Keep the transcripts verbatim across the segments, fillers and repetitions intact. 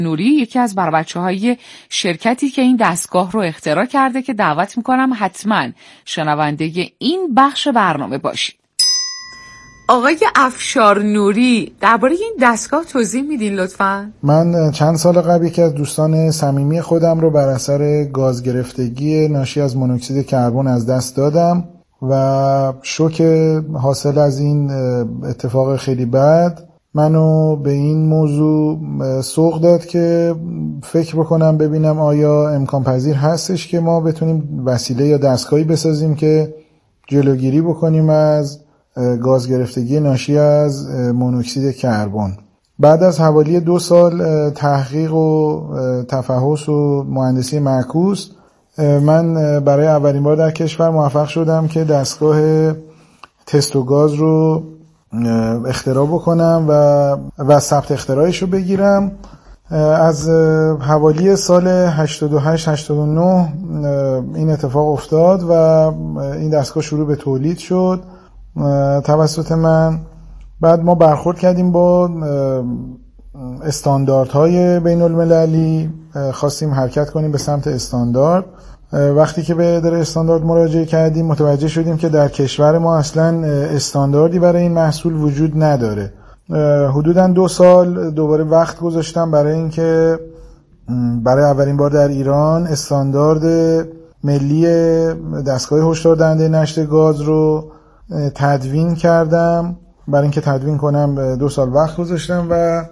نوری یکی از بر بچه‌های شرکتی که این دستگاه رو اختراع کرده که دعوت میکنم حتما شنونده این بخش برنامه باشید. آقای افشار نوری، درباره این دستگاه توضیح میدین لطفاً؟ من چند سال قبل یکی از دوستان صمیمی خودم رو بر اثر گاز گرفتگی ناشی از مونوکسید کربن از دست دادم و شوک حاصل از این اتفاق خیلی بد منو به این موضوع سوق داد که فکر بکنم ببینم آیا امکان پذیر هستش که ما بتونیم وسیله یا دستگاهی بسازیم که جلوگیری بکنیم از گاز گرفتگی ناشی از مونوکسید کربن. بعد از حوالی دو سال تحقیق و تفحص و مهندسی معکوس، من برای اولین بار در کشور موفق شدم که دستگاه تست و گاز رو اختراع بکنم و و ثبت اختراعش رو بگیرم. از حوالی سال هشتاد و هشت هشتاد و نه این اتفاق افتاد و این دستگاه شروع به تولید شد توسط من. بعد ما برخورد کردیم با استانداردهای بین المللی، خواستیم حرکت کنیم به سمت استاندارد. وقتی که به اداره استاندارد مراجعه کردیم متوجه شدیم که در کشور ما اصلا استانداردی برای این محصول وجود نداره. حدوداً دو سال دوباره وقت گذاشتم برای اینکه برای اولین بار در ایران استاندارد ملی دستگاه هشدار دهنده نشت گاز رو تدوین کردم. برای اینکه تدوین کنم دو سال وقت گذاشتم و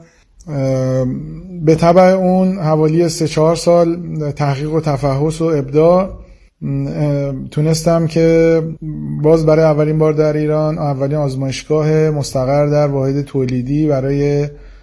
به تبع اون حوالی سه چهار سال تحقیق و تفحص و ابداع تونستم که باز برای اولین بار در ایران اولین آزمایشگاه مستقر در واحد تولیدی برای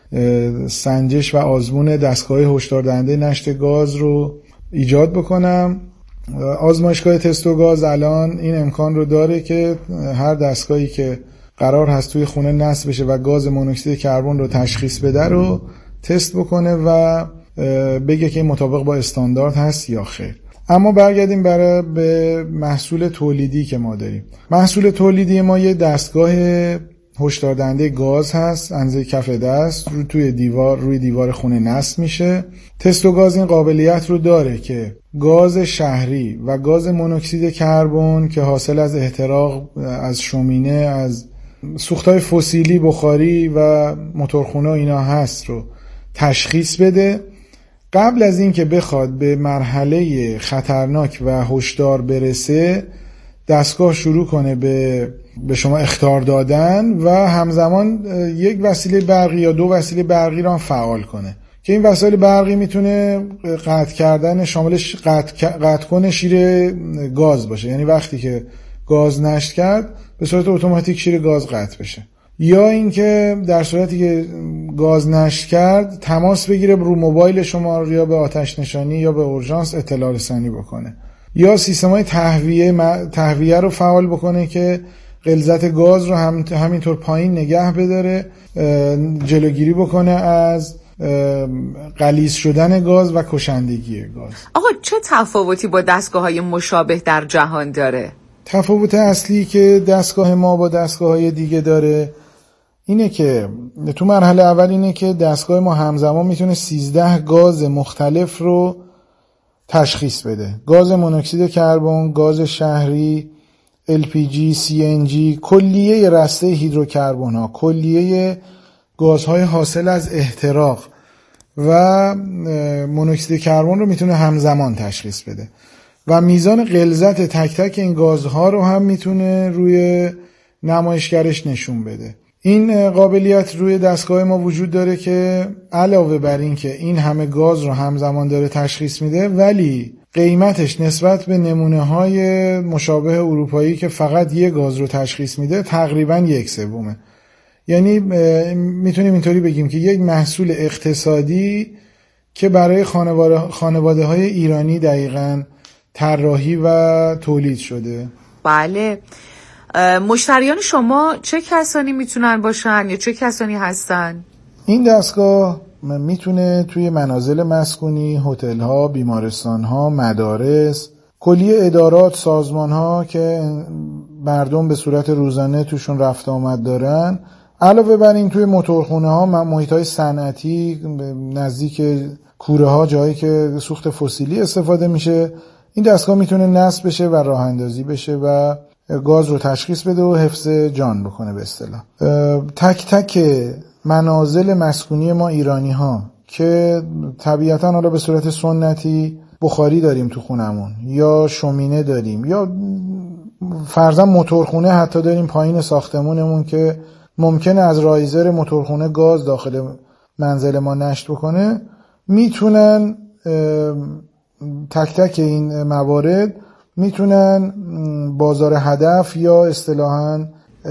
سنجش و آزمون دستگاه هشدار دهنده نشت گاز رو ایجاد بکنم. آزمایشگاه تست و گاز الان این امکان رو داره که هر دستگاهی که قرار هست توی خونه نصب بشه و گاز مونوکسید کربن رو تشخیص بده رو تست بکنه و بگه که این مطابق با استاندارد هست یا خیر. اما برگردیم برای به محصول تولیدی که ما داریم. محصول تولیدی ما یه دستگاه هشدار دهنده گاز هست، اندازه کف دست، رو توی دیوار روی دیوار خونه نصب میشه. تست و گاز این قابلیت رو داره که گاز شهری و گاز مونوکسید کربن که حاصل از احتراق از شومینه، از سوختهای فسیلی، بخاری و موتورخونه اینا هست رو تشخیص بده. قبل از این که بخواد به مرحله خطرناک و هشدار برسه دستگاه شروع کنه به به شما اخطار دادن و همزمان یک وسیله برقی یا دو وسیله برقی رو هم فعال کنه که این وسایل برقی میتونه قطع کردن شامل قطع, قطع کنه شیر گاز باشه، یعنی وقتی که گاز نشت کرد به صورت اتوماتیک شیر گاز قطع بشه، یا اینکه در صورتی که گاز نشت کرد تماس بگیره رو موبایل شما یا به آتش نشانی یا به اورژانس اطلاع رسانی بکنه، یا سیستم‌های تهویه تهویه رو فعال بکنه که غلظت گاز رو هم همینطور پایین نگه بداره، جلوگیری بکنه از غلیظ شدن گاز و کشندگی گاز. آقا چه تفاوتی با دستگاه‌های مشابه در جهان داره؟ تفاوت اصلی که دستگاه ما با دستگاه‌های دیگه داره اینه که تو مرحله اول اینه که دستگاه ما همزمان میتونه سیزده گاز مختلف رو تشخیص بده. گاز مونوکسید کربن، گاز شهری، ال پی جی، سی ان جی، کلیه رسته هیدروکربن ها، کلیه گازهای حاصل از احتراق و مونوکسید کربن رو میتونه همزمان تشخیص بده و میزان غلظت تک تک این گازها رو هم میتونه روی نمایشگرش نشون بده. این قابلیت روی دستگاه ما وجود داره که علاوه بر این که این همه گاز رو همزمان داره تشخیص میده، ولی قیمتش نسبت به نمونه‌های مشابه اروپایی که فقط یک گاز رو تشخیص میده تقریبا یک سومه. یعنی میتونیم اینطوری بگیم که یک محصول اقتصادی که برای خانواده خانواده‌های ایرانی دقیقاً طراحی و تولید شده. بله. مشتریان شما چه کسانی میتونن باشن یا چه کسانی هستن؟ این دستگاه میتونه توی منازل مسکونی، هتل‌ها، بیمارستان‌ها، مدارس، کلیه ادارات، سازمان‌ها که مردم به صورت روزانه توشون رفت آمد دارن علاوه بر این توی موتورخونه ها، محیط های صنعتی نزدیک کوره ها، جایی که سوخت فسیلی استفاده میشه، این دستگاه میتونه نصب بشه و راه اندازی بشه و گاز رو تشخیص بده و حفظ جان بکنه به اصطلاح. تک تک منازل مسکونی ما ایرانی ها که طبیعتاً حالا به صورت سنتی بخاری داریم تو خونمون، یا شومینه داریم، یا فرضاً موتورخونه حتی داریم پایین ساختمونمون که ممکنه از رایزر موتورخونه گاز داخل منزل ما نشت بکنه، میتونن تک تک این موارد میتونن بازار هدف یا اصطلاحاً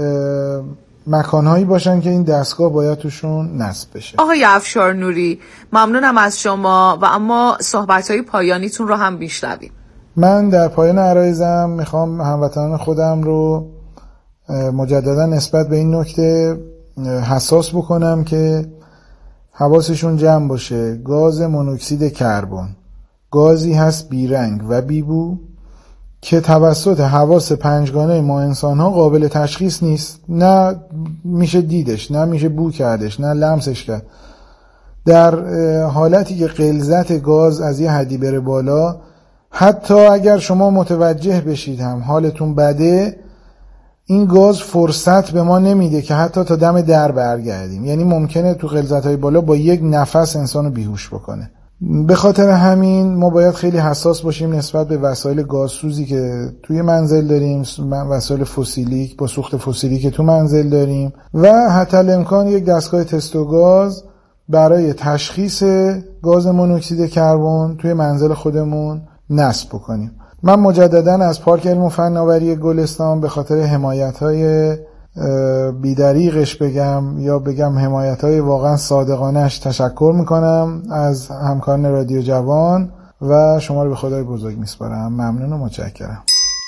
مکانهایی باشن که این دستگاه باید توشون نصب بشه. آقای افشارنوری، ممنونم از شما و اما صحبت‌های پایانیتون رو هم بیشنویم. من در پایان عرایزم میخوام هموطنان خودم رو مجددا نسبت به این نکته حساس بکنم که حواسشون جمع باشه. گاز مونوکسید کربن گازی هست بیرنگ و بیبو که توسط حواس پنجگانه ما انسان ها قابل تشخیص نیست، نه میشه دیدش، نه میشه بو کردش، نه لمسش کرد. در حالتی که غلظت گاز از یه حدی بره بالا، حتی اگر شما متوجه بشید هم حالتون بده، این گاز فرصت به ما نمیده که حتی تا دم در برگردیم. یعنی ممکنه تو غلظت‌های بالا با یک نفس انسانو بیهوش بکنه. به خاطر همین ما باید خیلی حساس باشیم نسبت به وسایل گازسوزی که توی منزل داریم، وسایل فسیلی با سوخت فسیلی که تو منزل داریم، و حتی الامکان یک دستگاه تست و گاز برای تشخیص گاز مونوکسید کربن توی منزل خودمون نصب بکنیم. من مجددا از پارک علم و فناوری گلستان به خاطر حمایت‌های بیدریغش بگم یا بگم حمایت‌های واقعا صادقانه‌اش تشکر میکنم از همکاران رادیو جوان و شما رو به خدای بزرگ میسپارم. ممنون و متشکرم.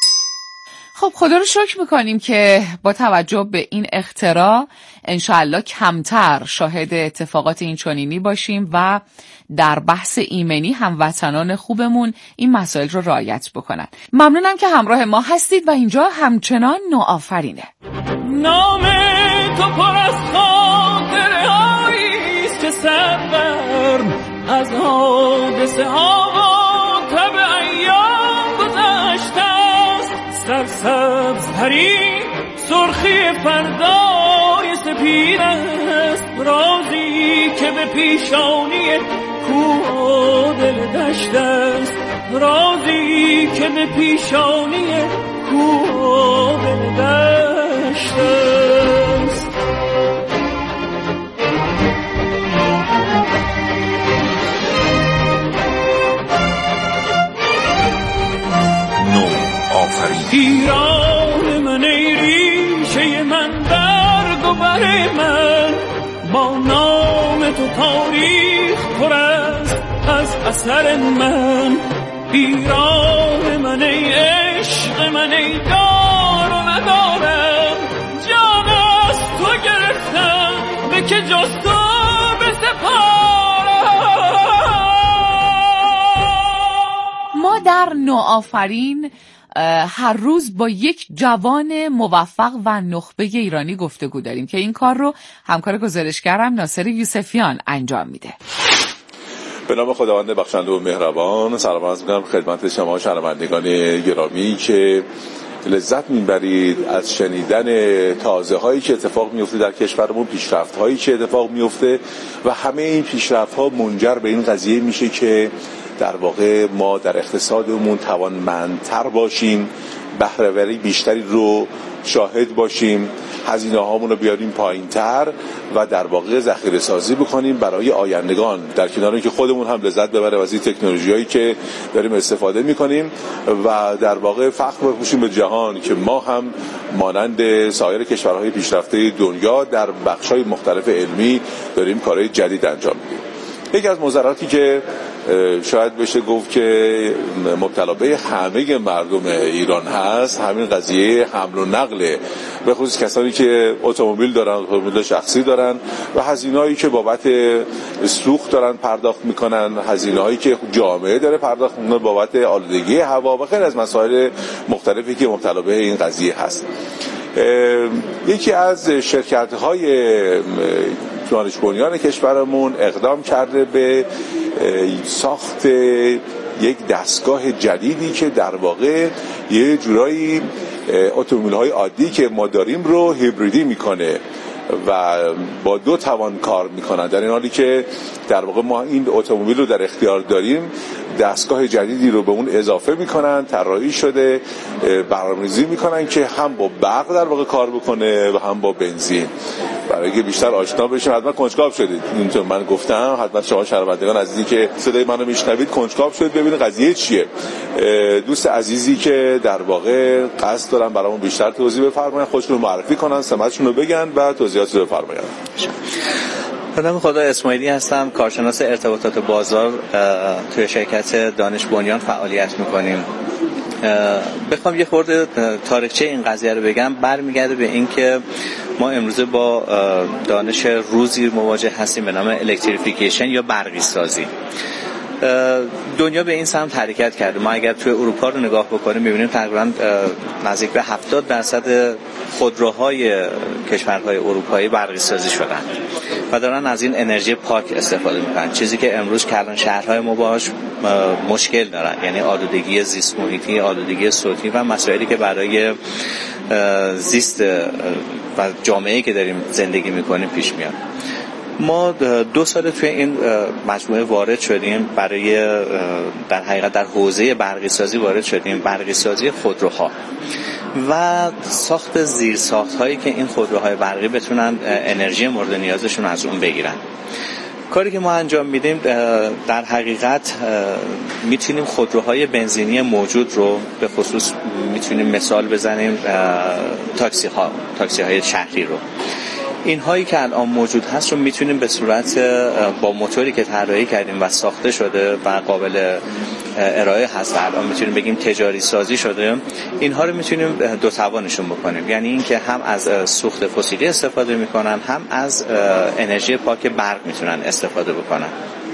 خب خدا رو شکر میکنیم که با توجه به این اختراع انشاءالله کمتر شاهد اتفاقات این چنینی باشیم و در بحث ایمنی هموطنان خوبمون این مسائل رو رعایت بکنن. ممنونم که همراه ما هستید و اینجا همچنان نوآفرینه. نام تو پر از خاطره هایی است که سرگرم از حادثه ها و تب ایام گذشته است. سرسبز پری سرخی فردای سپید است، رازی که به پیشانی کوه دل دشت است، رازی که به پیشانی کوه دل دشت است. ایران من ای ریشه من، برگ و بر من با نام تو تاریخ پر است از اثر من. ایران من ای عشق من ای دار و ندارم، جان از تو گرفتم به که جز تو بسپارم. ما در نوآفرین هر روز با یک جوان موفق و نخبه ایرانی گفتگو داریم که این کار رو همکار گزارشگرم ناصر یوسفیان انجام میده. به نام خداوند بخشنده و مهربان، سلام عرض می‌کنم خدمت شما شنوندگان گرامی که لذت میبرید از شنیدن تازه هایی که اتفاق میفته در کشورمون، پیشرفت هایی که اتفاق میفته و همه این پیشرفت ها منجر به این قضیه میشه که در واقع ما در اقتصادمون توانمندتر باشیم، بهره‌وری بیشتری رو شاهد باشیم، هزینه هامون رو بیاریم پایین‌تر و در واقع ذخیره سازی بکنیم برای آیندگان، در کنار اینکه خودمون هم لذت ببریم از این تکنولوژیایی که داریم استفاده می‌کنیم و در واقع فخر بپوشیم به جهان که ما هم مانند سایر کشورهای پیشرفته دنیا در بخش‌های مختلف علمی داریم کارهای جدید انجام میدیم. یکی از موضوعاتی که شاید بشه گفت که مبتلا به همه مردم ایران هست همین قضیه حمل و نقله، به خصوص کسانی که اتومبیل دارن، اتومبیل شخصی دارن و هزینه‌هایی که بابت سوخت دارن پرداخت میکنن، هزینه‌هایی که جامعه داره پرداخت میکنه بابت آلودگی هوا و خیلی از مسائل مختلفی که مبتلا به این قضیه هست. یکی از شرکت‌های دانش بنیان کشورمون اقدام کرده به ساخت یک دستگاه جدیدی که در واقع یه جورایی اتومبیل‌های عادی که ما داریم رو هیبریدی میکنه و با دو توان کار میکنن، در این حالی که در واقع ما این اتومبیل رو در اختیار داریم، دستگاه جدیدی رو به اون اضافه میکنن، طراحی شده، برنامه‌ریزی میکنن که هم با برق در واقع کار بکنه و هم با بنزین. برای اینکه بیشتر آشنا بشیم حتما کنجکاو شدید، اینطور من گفتم، حتما شما شنوندگان عزیزی که صدای منو میشنوید کنجکاو شدید ببینید قضیه چیه. دوست عزیزی که در واقع قصد دارن برامون بیشتر توضیح بفرماین، خودشون رو معرفی کنن، سمتشون رو بگن و توضیحات رو بفرماین. به نام خدا اسماعیلی هستم، کارشناس ارتباطات بازار توی شرکت دانش بنیان فعالیت میکنیم. بخوام یه خورده تاریخچه این قضیه رو بگم، برمیگرده به این که ما امروزه با دانش روزی مواجه هستیم به نام الکتریفیکیشن یا برقی سازی. دنیا به این سمت حرکت کرده. ما اگر توی اروپا رو نگاه بکنیم می‌بینیم تقریباً نزدیک به هفتاد درصد خودروهای کشورهای اروپایی برقی سازی شدن و دارن از این انرژی پاک استفاده میکنن، چیزی که امروز کلان شهرهای ما باهاش مشکل دارن، یعنی آلودگی زیست محیطی، آلودگی صوتی و مسائلی که برای زیست و جامعه‌ای که داریم زندگی میکنیم پیش میاد. ما دو سال توی این مجموعه وارد شدیم، برای در حقیقت در حوزه برقی سازی وارد شدیم، برقی سازی خودروها و ساخت زیرساخت هایی که این خودروهای برقی بتونن انرژی مورد نیازشون از اون بگیرن. کاری که ما انجام میدیم در حقیقت میتونیم خودروهای بنزینی موجود رو، به خصوص میتونیم مثال بزنیم تاکسی ها، تاکسی های شهری رو، این هایی که الان موجود هست رو میتونیم به صورت با موتوری که طراحی کردیم و ساخته شده و قابل ارائه هست، الان میتونیم بگیم تجاری سازی شده، اینها رو میتونیم دو توانشون بکنیم، یعنی این که هم از سوخت فسیلی استفاده میکنن، هم از انرژی پاک برق میتونن استفاده بکنن.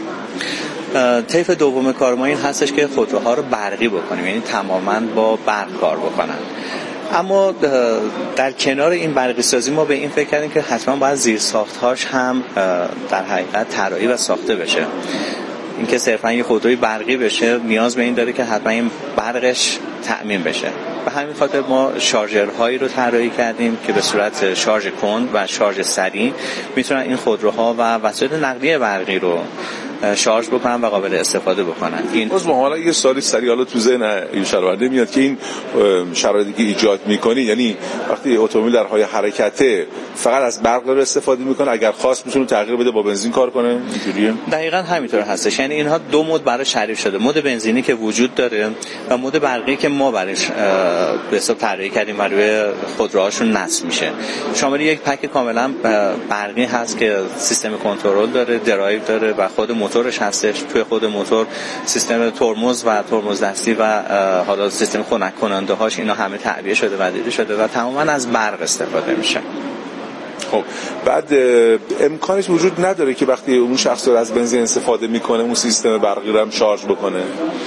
طیف دوم کار ما این هستش که خودروها رو برقی بکنیم، یعنی تماما با برق کار بکنن. اما در کنار این برقی سازی ما به این فکر کردیم که حتما باید زیرساخت‌هاش هم در حقیقت طراحی و ساخته بشه. اینکه صرفا یه خودروی برقی بشه نیاز به این داره که حتما این برقش تأمین بشه. به همین خاطر ما شارژرهایی رو طراحی کردیم که به صورت شارژ کند و شارژ سریع میتونن این خودروها و وسایل نقلیه برقی رو شارژ بکنن و قابل استفاده بکنن. این باز ما حالا یه سوالی سریع حالا تو ذهن این شنونده میاد که این شرایطی که ایجاد میکنی، یعنی وقتی اتومبیل در حال حرکته فقط از برق رو استفاده میکنه، اگر خواست میتونه تغییر بده با بنزین کار کنه، اینجوریه؟ دقیقاً همینطور هستش. یعنی اینها دو مود برای تعریف شده، مود بنزینی که وجود داره و مود برقی که ما برایش به حساب طراحی کردیم و روی خودروهاشون نصب میشه. شامل یک پک کاملا برقی هست که سیستم کنترل داره، درایو داره و خود موتورش هستش. توی خود موتور سیستم ترمز و ترمز دستی و حالا سیستم خنک کننده هاش اینا همه تعبیه شده و دیده شده و تماما از برق استفاده میشه. خب بعد امکانش وجود نداره که وقتی اون شخص رو از بنزین استفاده میکنه اون سیستم برقی رو هم شارژ بکنه؟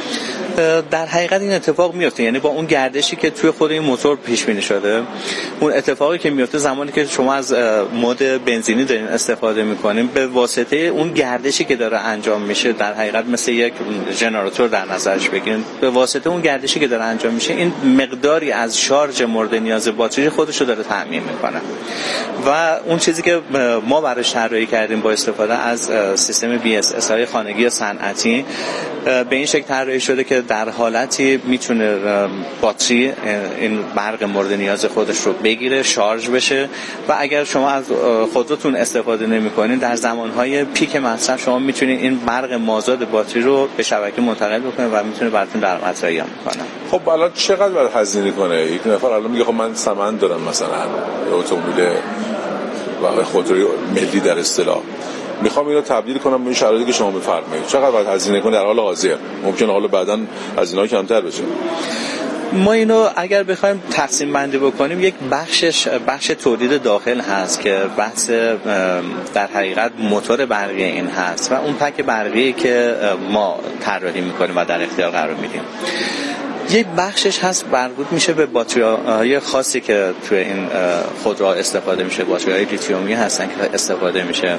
در حقیقت این اتفاق میفته، یعنی با اون گردشی که توی خود این موتور پیش بینی شده، اون اتفاقی که میفته زمانی که شما از مود بنزینی دارین استفاده میکنین، به واسطه اون گردشی که داره انجام میشه، در حقیقت مثل یک ژنراتور در نظرش بگیرین، به واسطه اون گردشی که داره انجام میشه این مقداری از شارژ مورد نیاز باتری خودش رو داره تامین میکنه و اون چیزی که ما براش طراحی کردیم با استفاده از سیستم بی اس اس های خانگی یا صنعتی به این شکل طراحی شده که در حالتی میتونه باتری این برق مورد نیاز خودش رو بگیره، شارژ بشه و اگر شما از خودروتون استفاده نمی‌کنین در زمانهای پیک مصرف شما میتونید این برق مازاد باتری رو به شبکه منتقل بکنید و میتونه براتون درآمد رایی بکنه. خب الان چقدر باید هزینه کنه؟ یک نفر الان میگه خب من سمن دارم، مثلا اتومبیل و خودروی ملی در اصطلاح، میخوام اینو تبدیل کنم به این شرایطی که شما میفرمایید، چقدر باید هزینه کنه در حال حاضر؟ ممکنه حالا بعداً هزینه‌ها کمتر بشه. ما اینو اگر بخوایم تقسیم بندی بکنیم، یک بخشش بخش تولید داخل هست که بحث در حقیقت موتور برقی این هست و اون پک برقی که ما طراحی میکنیم و در اختیار قرار میدیم. یک بخشش هست مربوط میشه به باتری‌های خاصی که توی این خودرو استفاده میشه، باتری‌های لیتیومی هستن که استفاده میشه.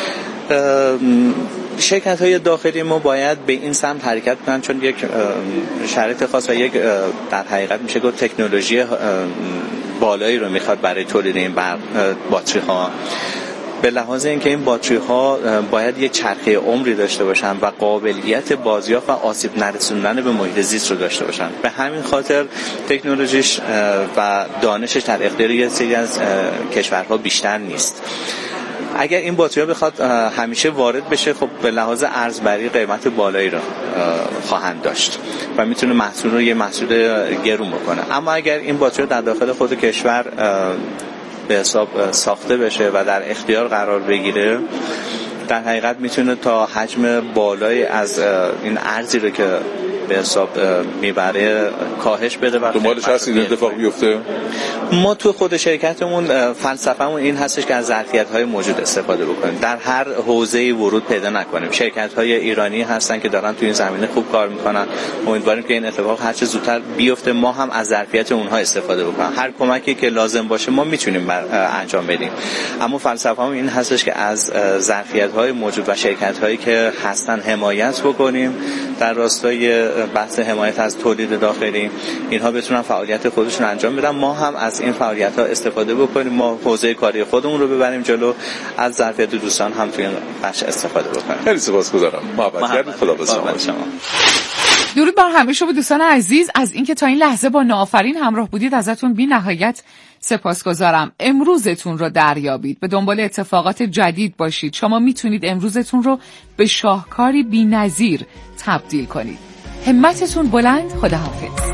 شرکت‌های داخلی ما باید به این سمت حرکت کنن، چون یک شرایط خاص و یک در حقیقت میشه گفت تکنولوژی بالایی رو میخواد برای تولید این باتری ها. به لحاظ اینکه این باتری ها باید یک چرخه عمری داشته باشن و قابلیت بازیافت و آسیب نرسوندن به محیط زیست رو داشته باشن. به همین خاطر تکنولوژیش و دانشش در اختیار یک سری از کشورها بیشتر نیست. اگر این باتری ها بخواد همیشه وارد بشه، خب به لحاظ ارزبری قیمت بالایی رو خواهند داشت و میتونه محصول رو یه محصول گرون بکنه. اما اگر این باتری در داخل خود کشور به حساب ساخته بشه و در اختیار قرار بگیره، در حقیقت میتونه تا حجم بالایی از این ارزی رو که به حساب میبره کاهش بده و دنبالش هست این اتفاق بیفته. ما تو خود شرکتمون فلسفه‌مون این هستش که از ظرفیت‌های موجود استفاده بکنیم، در هر حوزه‌ای ورود پیدا نکنیم. شرکت‌های ایرانی هستن که دارن تو این زمینه خوب کار میکنن، امیدواریم که این اتفاق هر چه زودتر بیفته، ما هم از ظرفیت اونها استفاده بکنیم. هر کمکی که لازم باشه ما میتونیم انجام بدیم، اما فلسفه‌مون این هستش که از ظرفیت‌های موجود و شرکت‌هایی که هستن حمایت بکنیم در راستای بحث حمایت از تولید داخلی، اینها بتونن فعالیت خودشون انجام بدن، ما هم از این فعالیت‌ها استفاده بکنیم، ما حوزه کاری خودمون رو ببریم جلو، از ظرفیت دوستان هم توی این بخش استفاده بکنیم. خیلی سپاسگزارم. محبت کردید. خدا به شما. درود بر همه شما دوستان عزیز، از اینکه تا این لحظه با ناآفرین همراه بودید ازتون بی نهایت سپاسگزارم. امروزتون رو دریابید، به دنبال اتفاقات جدید باشید. شما میتونید امروزتون رو به شاهکاری بی‌نظیر تبدیل کنید. همتتون بلند. خداحافظ.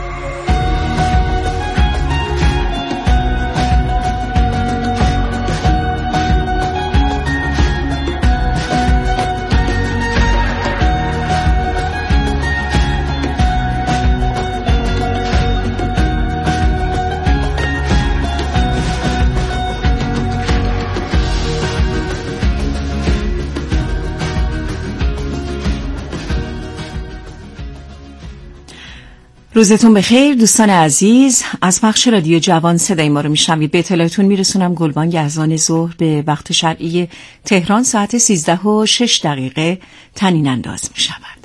روزتون بخیر دوستان عزیز، از بخش رادیو جوان صدای ما رو میشنوید. به اطلاعتون میرسونم گلبانگ اذان ظهر به وقت شرعی تهران ساعت سیزده و شش دقیقه طنین انداز میشود.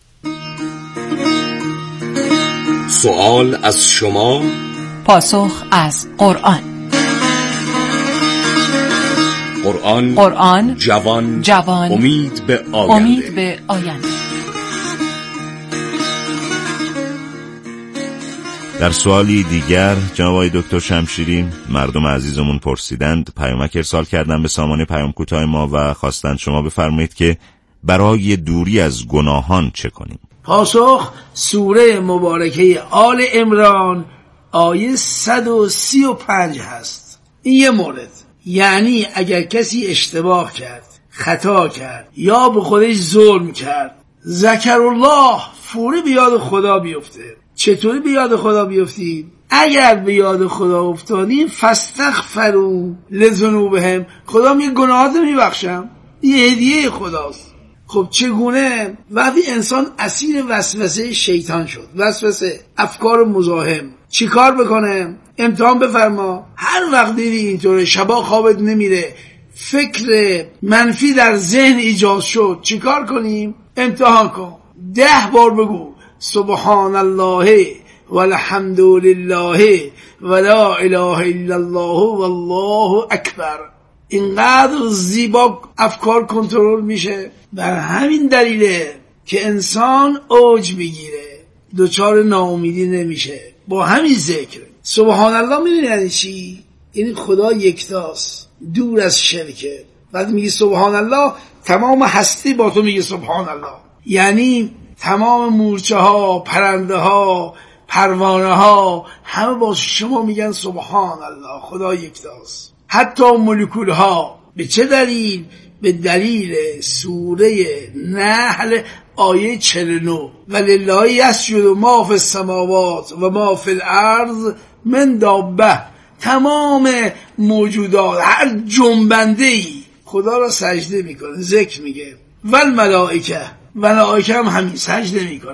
سوال از شما، پاسخ از قرآن. قرآن قرآن جوان جوان امید به آینده. امید به آینده. در سوالی دیگر جناب آقای دکتر شمشیری، مردم عزیزمون پرسیدند، پیامک ارسال کردن به سامانه پیام کوتاه ما و خواستند شما بفرمایید که برای دوری از گناهان چه کنیم؟ پاسخ سوره مبارکه آل عمران آیه صد و سی و پنج هست. این یه مورد، یعنی اگر کسی اشتباه کرد، خطا کرد یا به خودش ظلم کرد، ذکر الله، فوری به یاد خدا بیفته. چطوری به یاد خدا بیفتید؟ اگر به یاد خدا افتادیم فاستغفروا لذنوبهم، خدا میگه گناهات میبخشم، این هدیه خداست. خب چگونه؟ وقتی انسان اسیر وسوسه شیطان شد، وسوسه افکار مزاحم، چی کار بکنه؟ امتحان بفرما. هر وقت دیدی اینطوره، شبا خوابت نمیره، فکر منفی در ذهن ایجاد شد، چی کار کنیم؟ امتحان کن، ده بار بگو سبحان الله والحمد لله ولا اله الا الله والله اکبر. اینقدر زیبا افکار کنترل میشه. بر همین دلیله که انسان اوج میگیره، دوچار ناامیدی نمیشه با همین ذکر. سبحان الله میدونی یعنی چی؟ یعنی خدا یکتاست، دور از شرکه. وقتی میگی سبحان الله، تمام هستی با تو میگه سبحان الله، یعنی تمام مورچه ها، پرنده ها، پروانه ها همه با شما میگن سبحان الله، خدا یکتاست. حتی مولکول ها. به چه دلیل؟ به دلیل سوره نحل آیه چهل و نه ولله یسجد ما فی السماوات و ما فی الارض من دابه. تمام موجودات، هر جنبنده ای خدا را سجده میکنه. ذکر میگه والملائکه، ملائکه هم همین سجده میکنن.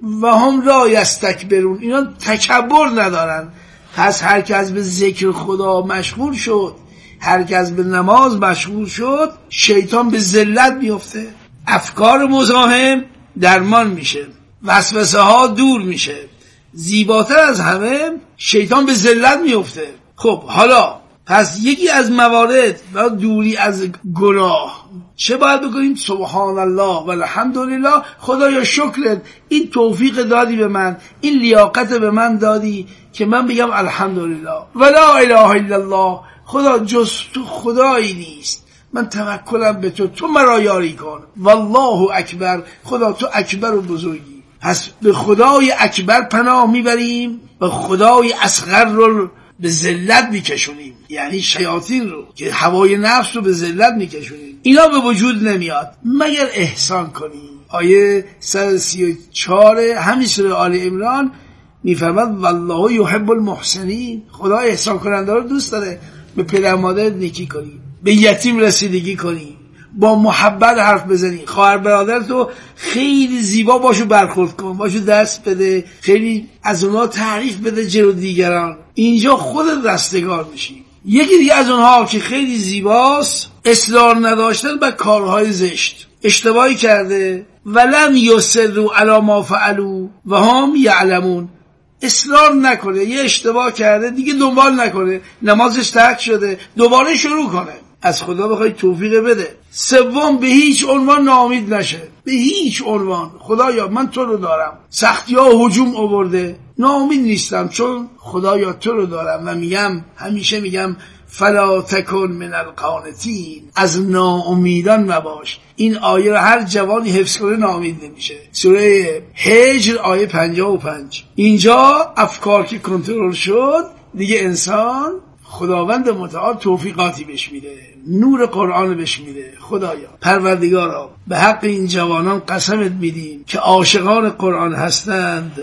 و هم لا یستکبرون، اینا تکبر ندارن. پس هر کس به ذکر خدا مشغول شد، هر کس به نماز مشغول شد، شیطان به ذلت میفته، افکار مزاحم درمان میشه، وسوسه ها دور میشه. زیباتر از همه شیطان به ذلت میفته. خب حالا پس یکی از موارد و دوری از گناه چه باید بکنیم؟ سبحان الله و الحمدلله، خدایا شکرت، این توفیق دادی به من، این لیاقت به من دادی که من بگم الحمدلله و لا اله الا الله. خدا جز تو خدایی نیست، من توکلم به تو، تو مرا یاری کن. والله اکبر، خدا تو اکبر و بزرگی. پس به خدای اکبر پناه میبریم و خدای اصغر رو به ذلت میکشونیم، یعنی شیاطین رو که هوای نفس رو به ذلت میکشونیم. اینا به وجود نمیاد مگر احسان کنیم. آیه صد و سی و چهار همین سوره آل عمران میفرماد والله یحب المحسنین، خدا احسان کننده رو دوست داره. به پدر مادر نیکی کنی، به یتیم رسیدگی کنی، با محبت حرف بزنی، خواهر برادر تو خیلی زیبا باشو برخورد کن، باشو دست بده، خیلی از اونها تعریف بده جلو دیگران. اینجا خودت رستگار میشی. یکی دیگه از اونها که خیلی زیباست، اصرار نداشتن به کارهای زشت، اشتباهی کرده ولم یصروا علی ما فعلوا و هم یعلمون، اصرار نکنه، یه اشتباه کرده دیگه دنبال نکنه، نمازش ترک شده دوباره شروع کنه. از خدا بخوای توفیق بده. سوم، به هیچ عنوان ناامید نشه، به هیچ عنوان. خدایا من تو رو دارم، سختی ها هجوم آورده، ناامید نیستم چون خدایا تو رو دارم و میگم، همیشه میگم فلا تکن من القانتین، از ناامیدان نباش. این آیه رو هر جوانی حفظ کنه ناامید نمیشه. سوره هجر آیه پنجاه و پنج. اینجا افکار که کنترل شد دیگه انسان خداوند متعال توفیقاتی بهش میده، نور قرآن بهش میده. خدایا پروردگارا به حق این جوانان قسمت میدیم که عاشقان قرآن هستند،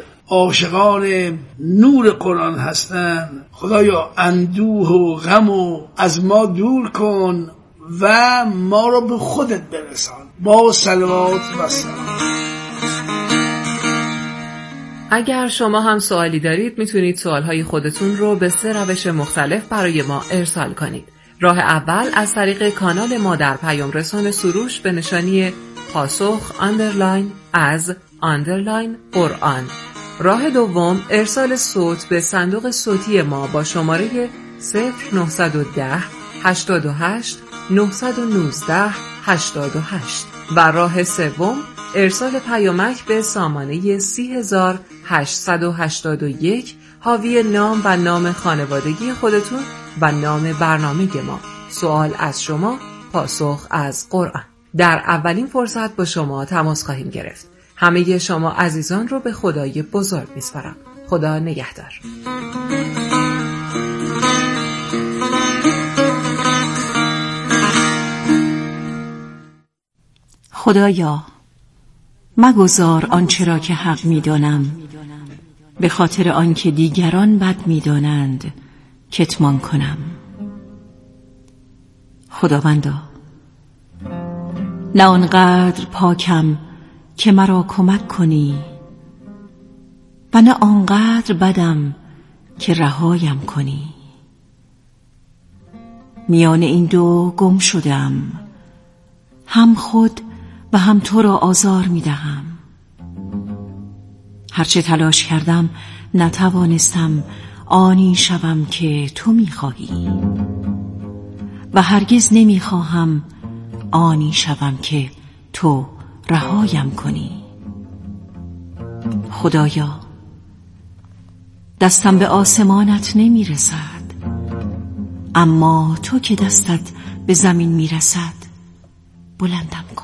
عاشقان نور قرآن هستند. خدایا اندوه و غم و از ما دور کن و ما رو به خودت برسان. با صلوات و سلام. اگر شما هم سوالی دارید میتونید سوالهای خودتون رو به سه روش مختلف برای ما ارسال کنید. راه اول از طریق کانال ما در پیام رسان سروش به نشانی پاسخ آندرلاین از آندرلاین قرآن. راه دوم ارسال صوت به صندوق صوتی ما با شماره صفر نهصد و ده هشتاد و هشت نهصد و نوزده هشتاد و هشت و راه سوم ارسال پیامک به سامانه سی هزار هشتصد و هشتاد و یک حاوی نام و نام خانوادگی خودتون و نام برنامه ما. سوال از شما، پاسخ از قرآن. در اولین فرصت با شما تماس خواهیم گرفت. همه شما عزیزان رو به خدای بزرگ میسپارم. خدا نگهدار. خدایا مگذار آنچه را که حق می‌دانم به خاطر آنکه دیگران بد می‌دانند کتمان کنم. خداوندا نه آنقدر پاکم که مرا کمک کنی و نه آنقدر بدم که رهایم کنی. میان این دو گم شدم، هم خود و هم تو را آزار می دهم. هرچه تلاش کردم نتوانستم آنی شوم که تو می خواهی و هرگز نمی خواهم آنی شوم که تو رهایم کنی. خدایا دستم به آسمانت نمی رسد، اما تو که دستت به زمین می رسد بلندم کن.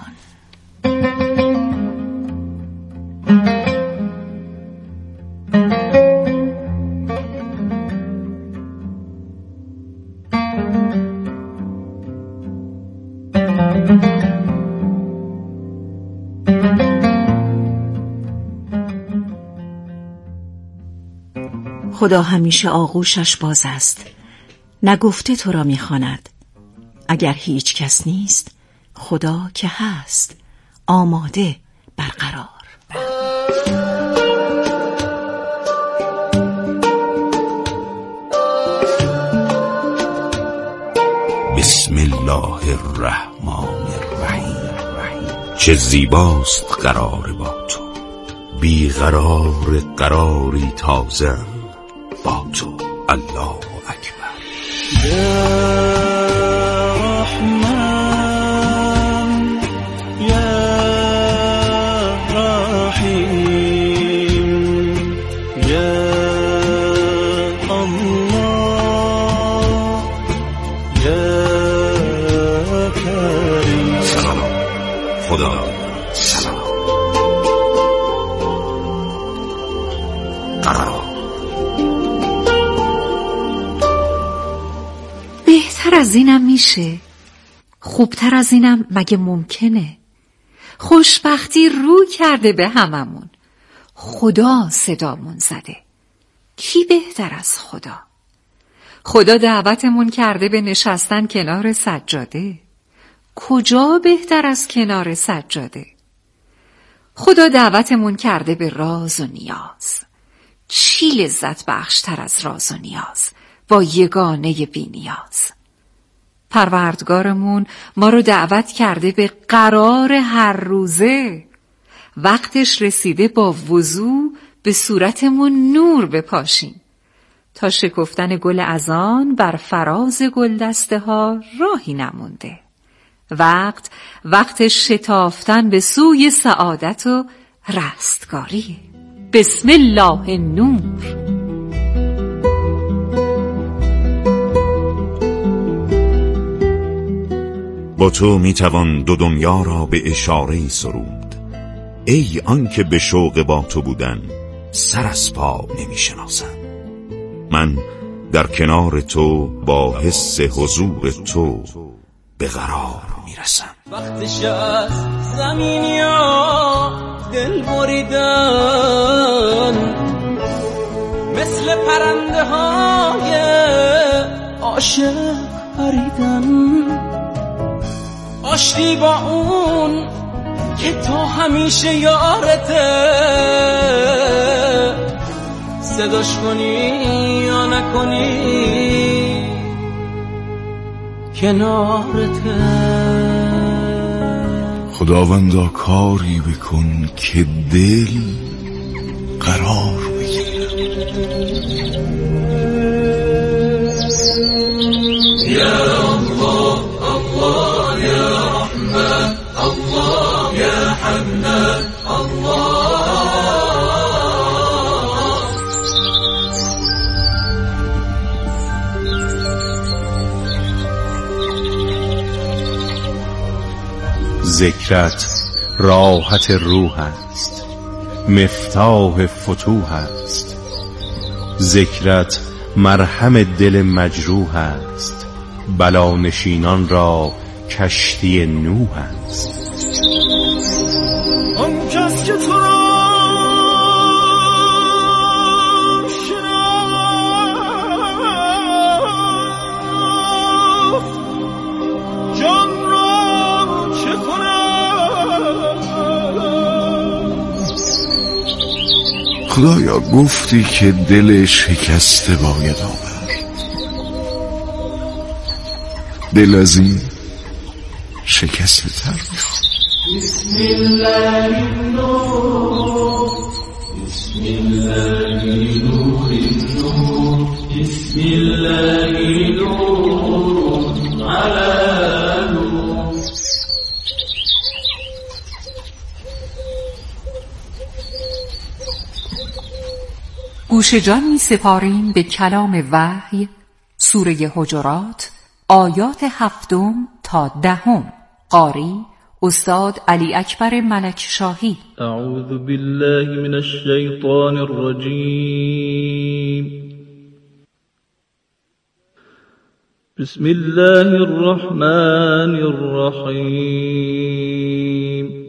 خدا همیشه آغوشش باز است، نگفته تو را می‌خواند. اگر هیچ کس نیست خدا که هست، آماده برقرار. الرحمن الرحیم. چه زیباست قرار با تو، بی قرار قراری تازه با تو. الله اکبر. یا رحمان یا رحیم یا الله یا کریم. سلام خدا سلام. قرار بهتر از اینم میشه؟ خوبتر از اینم مگه ممکنه؟ خوشبختی رو کرده به هممون. خدا صدامون زده. کی بهتر از خدا؟ خدا دعوتمون کرده به نشستن کنار سجاده. کجا بهتر از کنار سجاده؟ خدا دعوتمون کرده به راز و نیاز. چی لذت بخشتر از راز و نیاز با یگانه بی نیاز؟ پروردگارمون ما رو دعوت کرده به قرار هر روزه. وقتش رسیده با وضو به صورتمون نور بپاشیم تا شکفتن گل ازان بر فراز گلدسته ها راهی نمونده. وقت وقت شتافتن به سوی سعادت و رستگاریه. بسم الله نور. با تو میتوان دو دنیا را به اشاره‌ای سرود. ای آن که به شوق با تو بودن سر از پا نمیشناسم. من در کنار تو با حس حضور تو به قرار میرسم. وقتش از زمینیا دل بریدن، مثل پرنده های عاشق پریدن. آشتی با اون که تا همیشه یارته، صداش کنی یا نکنی کنارته. خداوندا کاری بکن که دل قرار بگیره. یا الله الله یا رحمن الله یا حنان الله. ذکرت راحت روح است، مفتاح فتوح است. ذکرت مرهم دل مجروح است، بلا نشینان را کشتی نوح است. آن کس که تو را شناخت، جان را چه کند؟ خدایا گفتی که دل شکسته باید آورد. دل از این شکسته تر میخواد. بسم الله النور بسم الله نور النور بسم الله نور على نور. گوش جان می سپاریم به کلام وحی، سوره حجرات، آیات هفتم تا دهم. قاری استاد علی اکبر ملک شاهی. اعوذ بالله من الشیطان الرجیم. بسم الله الرحمن الرحیم.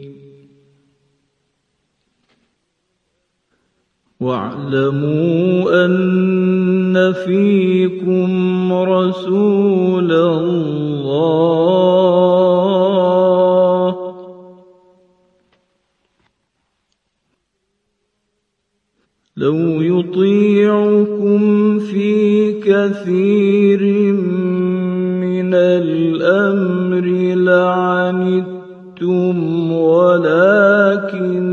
واعلموا أن فيكم رسول الله لو يطيعكم في كثير من الأمر ولكن